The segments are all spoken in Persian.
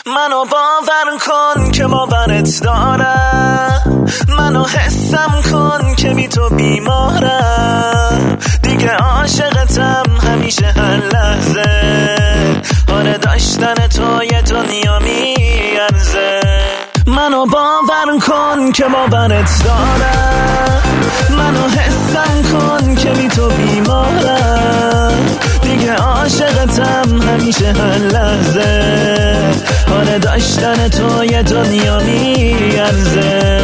منو باور کن که باورت دارم، منو حسم کن که بی تو بیمارم، دیگه عاشقتم همیشه هر لحظه، آره داشتن تو یه دنیا میارزه. منو باور کن که باورت دارم، منو حسم کن که بی تو بیمارم، دیگه عاشقتم همیشه هر لحظه، آره داشتن تو یه دنیا میارزه.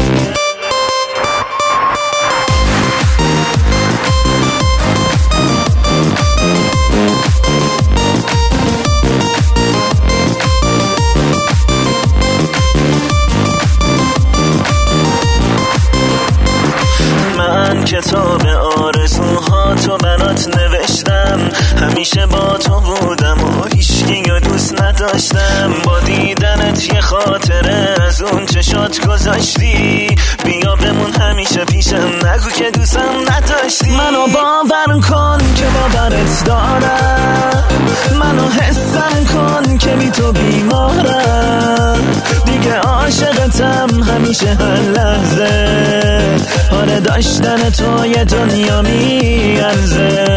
کتاب آرزوها تو برات نوشتم، همیشه با تو بودم و هیچکی رو دوست نداشتم، با دیدنت یه خاطره از اون چشات گذاشتی، بیا بمون همیشه پیشم، نگو که دوستم نداشتی. منو باور کن که باورت دارم، منو حسم کن که بی تو بیمارم، دیگه عاشقتم همیشه هر لحظه، آره داشتن تو یه دنیا میارزه.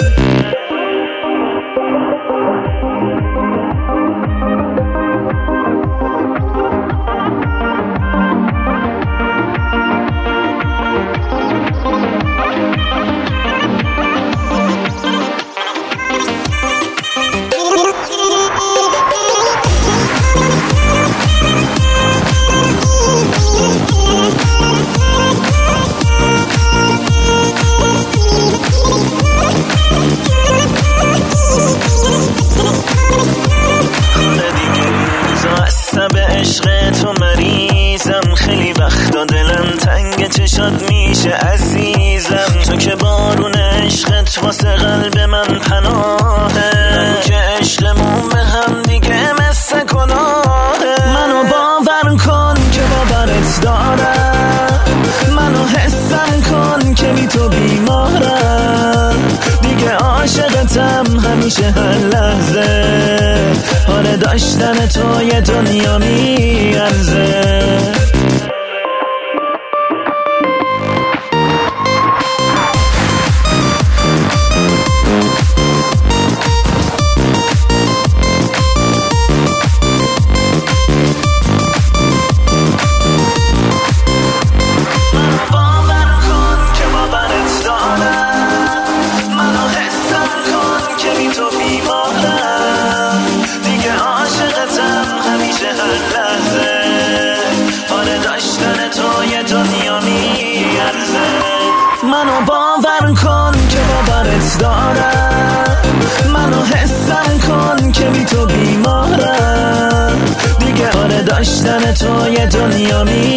عشق تو مریضم، خیلی وقتا دلم تنگ چشات میشه عزیزم، تو که بارون عشقت واسه قلب من پناهه، که عشقمون به هم دیگه مثل گناهه. منو باور کن که باورت دارم، منو حسم کن که بی تو بیمارم، دیگه عاشقتم همیشه هر لحظه، آره داشتن تو یه دنیا میارزه. منو باور کن که باورت دارم، منو حسم کن که بی تو بیمارم، دیگه آره داشتن تو یه دنیا